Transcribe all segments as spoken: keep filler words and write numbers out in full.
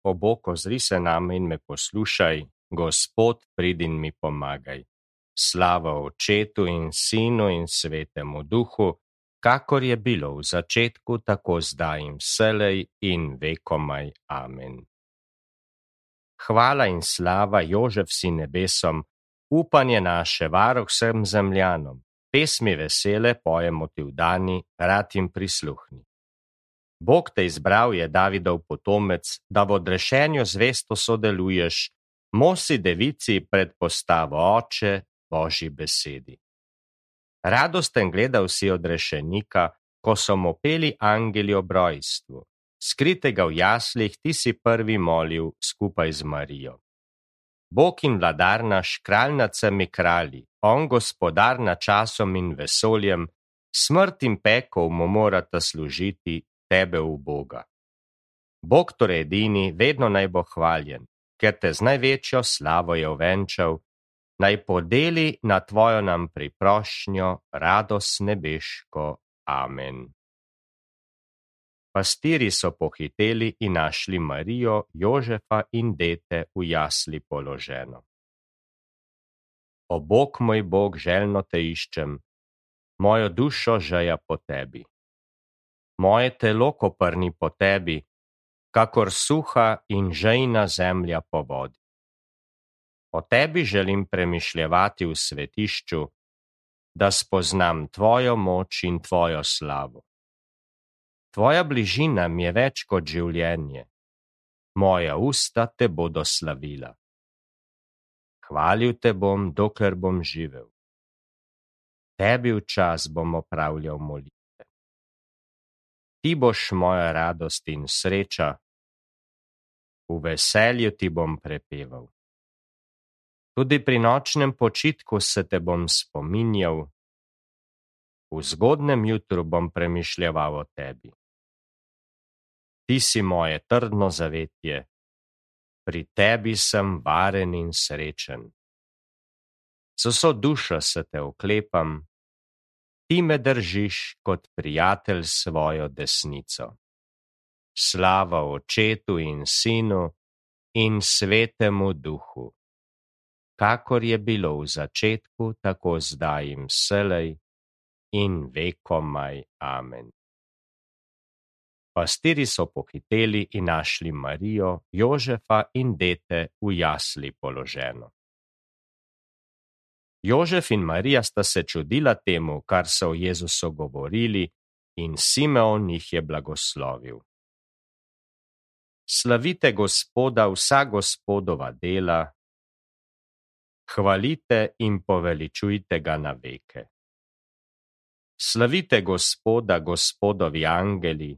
O Bog, ozri se name in me poslušaj, Gospod, pridi in mi pomagaj. Slava Očetu in Sinu in Svetemu Duhu, kakor je bilo v začetku, tako zdaj in vselej in vekomaj. Amen. Hvala in slava Jožef si nebesom, upanje naše, varuh vsem zemljanom. Pesmi vesele pojemo ti v dani, rad jim prisluhni. Bog te izbral je, Davidov potomec, da v odrešenju zvesto sodeluješ, mosi devici pred postavo Oče, Božji besedi. Radosten gledal si odrešenika, ko so mu peli angeli ob rojstvu. Skritega v jaslih ti si prvi molil skupaj z Marijo. Bog in vladar naš, kralj nad vsemi kralji, on gospodar nad časom in vesoljem, smrt in pekel mu morata služiti, tebe v Boga. Bog torej edini, vedno naj bo hvaljen, ker te z največjo slavo je ovenčal, naj podeli na tvojo nam priprošnjo radost nebeško. Amen. Pastiri so pohiteli in našli Marijo, Jožefa in dete v jasli položeno. O Bog, moj Bog, željno te iščem, mojo dušo žeja po tebi. Moje telo koprni po tebi, kakor suha in žejna zemlja po vodi. O tebi želim premišljevati v svetišču, da spoznam tvojo moč in tvojo slavo. Tvoja bližina mi je več kot življenje, moja usta te bodo slavila. Hvalil te bom, dokler bom živel. Tebi v čas bom opravljal molitve. Ti boš moja radost in sreča, v veselju ti bom prepeval. Tudi pri nočnem počitku se te bom spominjal, v zgodnem jutru bom premišljeval o tebi. Ti si moje trdno zavetje, pri tebi sem varen in srečen. Z vso dušo se te oklepam, ti me držiš kot prijatelj svojo desnico. Slava Očetu in Sinu in Svetemu Duhu, kakor je bilo v začetku, tako zdaj in vselej in vekomaj. Amen. Pastiri so pohiteli in našli Marijo, Jožefa in dete v jasli položeno. Jožef in Marija sta se čudila temu, kar so o Jezusu govorili, in Simeon jih je blagoslovil. Slavite Gospoda vsa Gospodova dela, hvalite in poveličujte ga na veke. Slavite Gospoda, Gospodovi angeli,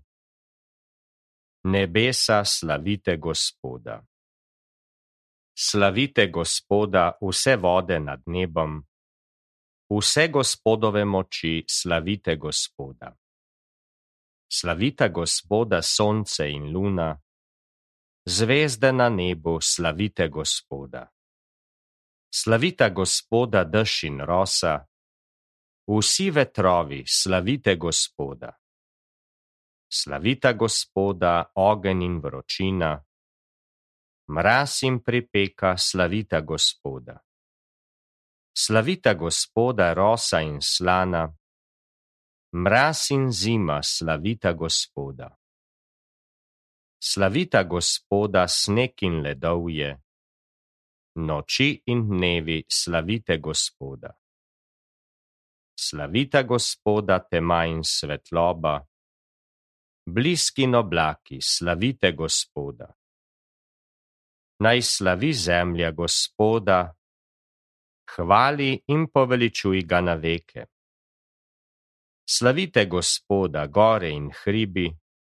nebesa slavite Gospoda. Slavite Gospoda vse vode nad nebom, vse Gospodove moči slavite Gospoda. Slavita Gospoda sonce in luna, zvezde na nebu slavite Gospoda. Slavita Gospoda dež in rosa, vsi vetrovi slavite Gospoda. Slavita Gospoda ogenj in vročina, mraz in pripeka slavita Gospoda. Slavita Gospoda rosa in slana, mraz in zima slavita Gospoda. Slavita Gospoda sneg in ledovje, noči in dnevi slavite Gospoda. Slavita Gospoda tema in svetloba, blisk in oblaki slavite Gospoda. Naj slavi zemlja Gospoda, hvali in poveličuj ga na veke. Slavite Gospoda gore in hribi,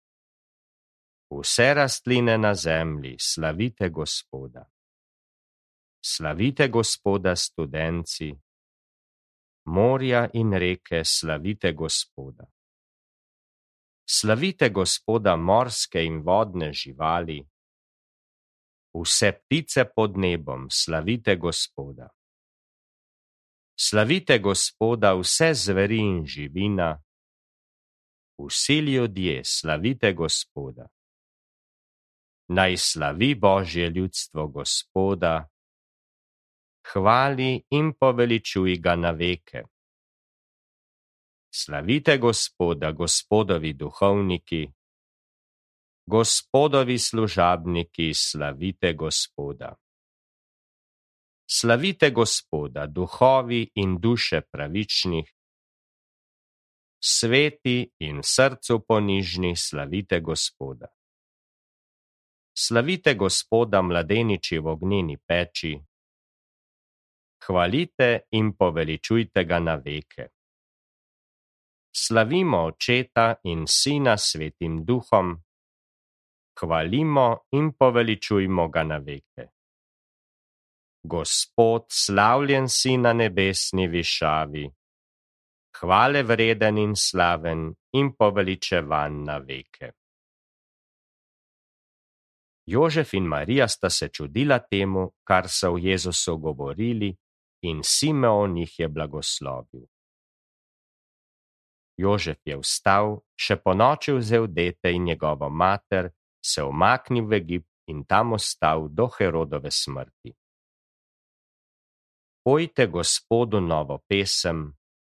vse rastline na zemlji slavite Gospoda. Slavite Gospoda studenci, morja in reke slavite Gospoda. Slavite Gospoda morske in vodne živali, vse ptice pod nebom slavite Gospoda. Slavite Gospoda vse zveri in živina, vsi ljudje slavite Gospoda. Naj slavi Božje ljudstvo Gospoda, hvali in poveličuj ga na veke. Slavite Gospoda, Gospodovi duhovniki, Gospodovi služabniki, slavite Gospoda. Slavite Gospoda, duhovi in duše pravičnih, sveti in srcu ponižni, slavite Gospoda. Slavite Gospoda, mladeniči v ognjeni peči, hvalite in poveličujte ga na veke. Slavimo Očeta in Sina Svetim Duhom, hvalimo in poveličujmo ga na veke. Gospod, slavljen si na nebesni višavi, hvale vreden in slaven in poveličevan na veke. Jožef in Marija sta se čudila temu, kar so o Jezusu govorili, in Simeon jih je blagoslovil. Jožef je vstal, še ponoči vzel dete in njegovo mater, se umaknil v Egipt in tam ostal do Herodove smrti. Pojte Gospodu novo pesem,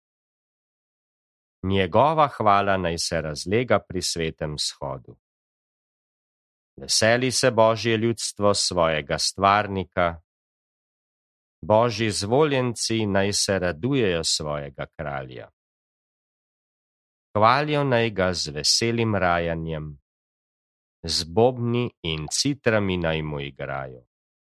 njegova hvala naj se razlega pri svetem shodu. Veseli se Božje ljudstvo svojega stvarnika, Božji zvoljenci naj se radujejo svojega kralja. Hvalijo naj ga z veselim rajanjem, z bobni in citrami naj mu igrajo.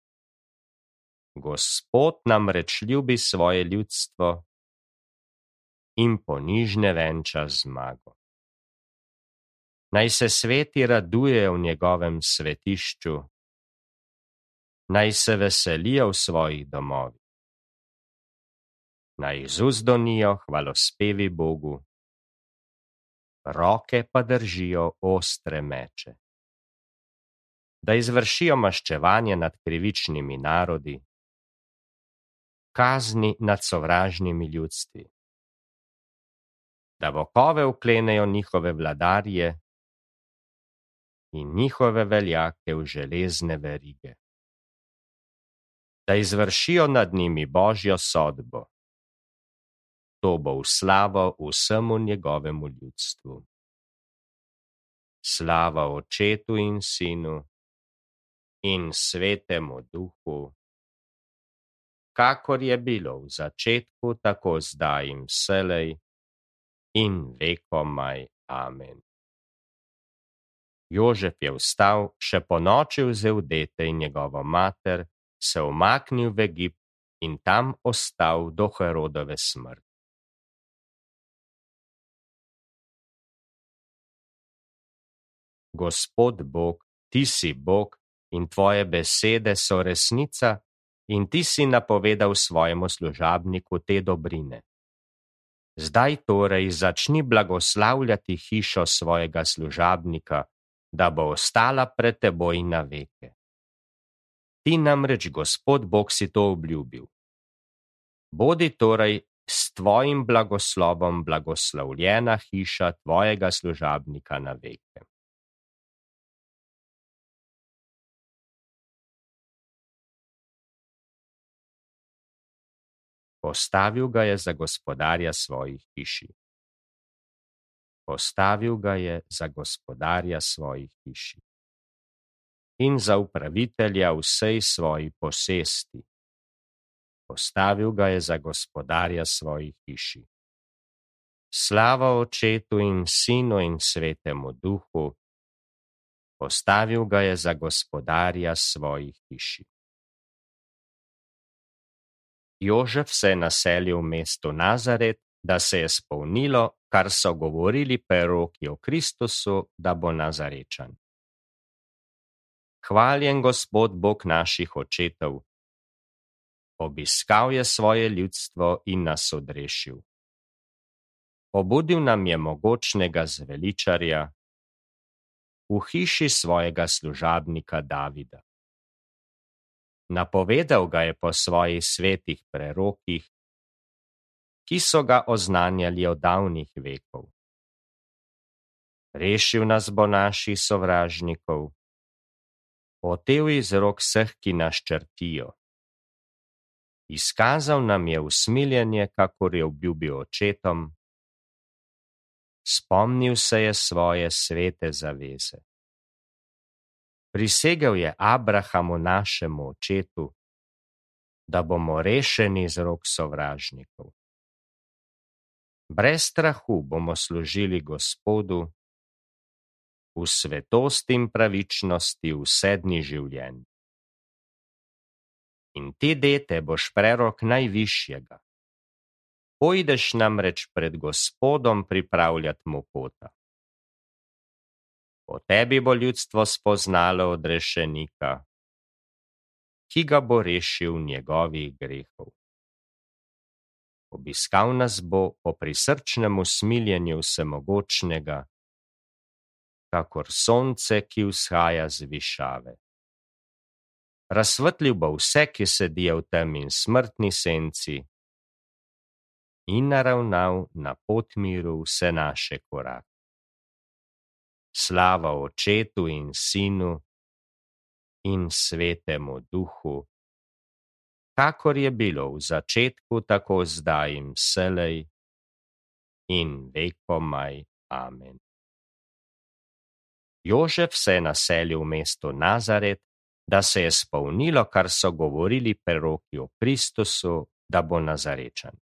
Gospod namreč ljubi svoje ljudstvo in ponižne venča zmago. Naj se sveti radujejo v njegovem svetišču, naj se veselijo v svojih domovih. Naj izuzdonijo hvalospevi Bogu, roke pa držijo ostre meče. Da izvršijo maščevanje nad krivičnimi narodi, kazni nad sovražnimi ljudstvi. Da vokove vklenejo njihove vladarje in njihove veljake v železne verige. Da izvršijo nad njimi Božjo sodbo. To bo v slavo vsemu njegovemu ljudstvu. Slava Očetu in Sinu in Svetemu Duhu, kakor je bilo v začetku, tako zdaj in vselej in vekomaj. Amen. Jožef je vstal, še ponoči vzel dete in njegovo mater, se umaknil v Egipt in tam ostal do Herodove smrti. Gospod Bog, ti si Bog in tvoje besede so resnica in ti si napovedal svojemu služabniku te dobrine. Zdaj torej začni blagoslavljati hišo svojega služabnika, da bo ostala pred teboj na veke. Ti namreč, Gospod Bog, si to obljubil. Bodi torej s tvojim blagoslovom blagoslovljena hiša tvojega služabnika na veke. Postavil ga je za gospodarja svojih hiši. Postavil ga je za gospodarja svojih hiši in za upravitelja vsej svoji posesti. Postavil ga je za gospodarja svojih hiši. Slava Očetu in Sinu in Svetemu Duhu, postavil ga je za gospodarja svojih hiši. Jožef se je naselil v mestu Nazaret, da se je spolnilo, kar so govorili preroki o Kristusu, da bo Nazarečan. Hvaljen Gospod Bog naših očetov. Obiskal je svoje ljudstvo in nas odrešil. Obudil nam je mogočnega zveličarja v hiši svojega služabnika Davida. Napovedal ga je po svojih svetih prerokih, ki so ga oznanjali od davnih vekov. Rešil nas bo naših sovražnikov Otel iz rok vseh, ki nas črtijo. Izkazal nam je usmiljenje, kakor je obljubil očetom. Spomnil se je svoje svete zaveze. Prisegel je Abrahamu, našemu očetu, da bomo rešeni iz rok sovražnikov. Brez strahu bomo služili Gospodu v svetosti in pravičnosti vse dni življenja. In ti dete boš prerok najvišjega. Pojdeš namreč pred Gospodom pripravljat mu pota. Po tebi bo ljudstvo spoznalo odrešenika, ki ga bo rešil njegovih grehov. Obiskal nas bo po prisrčnem usmiljenju vsemogočnega, kakor sonce, ki vzhaja z višave. Razsvetlil bo vse, ki sedijo v temi in smrtni senci, in naravnal na pot miru vse naše korake. Slava Očetu in Sinu in Svetemu Duhu, kakor je bilo v začetku, tako zdaj in vselej in vekomaj. Amen. Jožef se je naselil v mesto Nazaret, da se je spolnilo, kar so govorili preroki o Kristusu, da bo Nazarečan.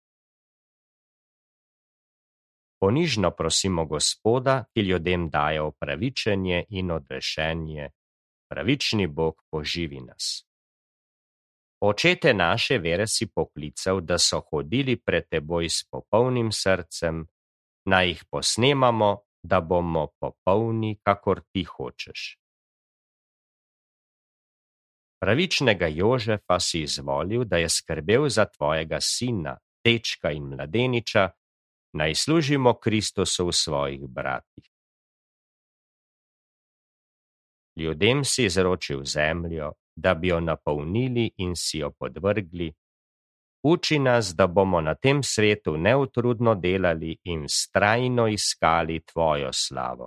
Ponižno prosimo Gospoda, ki ljudem daje opravičenje in odrešenje. Pravični Bog, poživi nas. Očete naše vere si poklical, da so hodili pred teboj s popolnim srcem, naj jih posnemamo, da bomo popolni, kakor ti hočeš. Pravičnega Jožefa si izvolil, da je skrbel za tvojega sina, dečka in mladeniča, naj služimo Kristusu v svojih bratih. Ljudem si izročil zemljo, da bi jo napolnili in si jo podvrgli. Uči nas, da bomo na tem svetu neutrudno delali in vztrajno iskali tvojo slavo.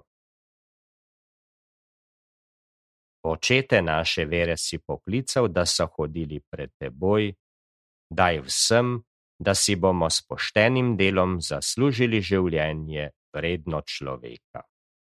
Očete naše vere si poklical, da so hodili pred teboj, daj vsem, da si bomo s poštenim delom zaslužili življenje vredno človeka.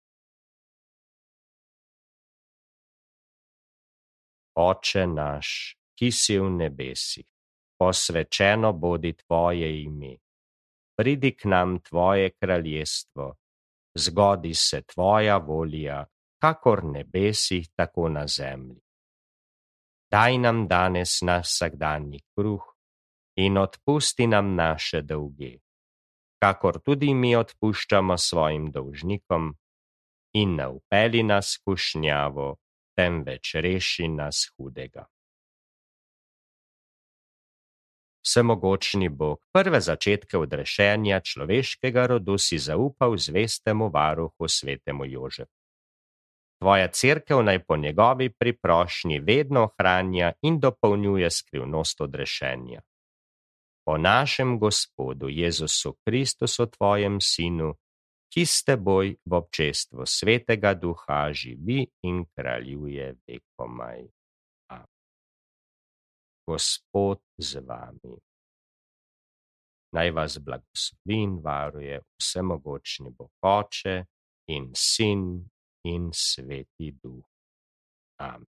Oče naš, ki si v nebesih, posvečeno bodi tvoje ime. Pridi k nam tvoje kraljestvo, zgodi se tvoja volja, kakor nebesih, tako na zemlji. Daj nam danes naš vsakdanji kruh in odpusti nam naše dolge, kakor tudi mi odpuščamo svojim dolžnikom, in ne vpelji nas v skušnjavo, temveč reši nas hudega. Vsemogočni Bog, prve začetke odrešenja človeškega rodu si zaupal zvestemu varuhu svetemu Jožefu. Tvoja cerkev naj po njegovi priprošnji vedno ohranja in dopolnjuje skrivnost odrešenja. Po našem Gospodu Jezusu Kristusu, tvojem Sinu, ki s teboj v občestvu Svetega Duha živi in kraljuje vekomaj. Amen. Gospod z vami. Naj vas blagoslovi in varuje vsemogočni Bog Oče in Sin in Sveti Duh. Amen.